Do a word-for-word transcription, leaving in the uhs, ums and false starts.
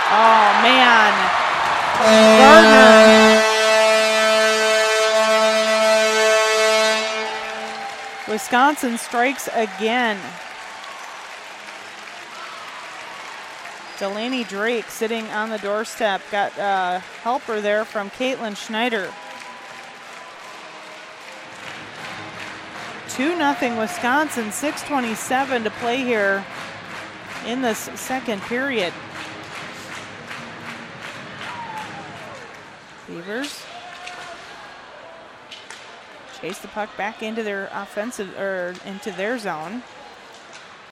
Oh, man. Gardner. Wisconsin strikes again. Delaney Drake sitting on the doorstep. Got a helper there from Caitlin Schneider. two nothing Wisconsin, six twenty-seven to play here in this second period. Beavers chase the puck back into their offensive or into their zone.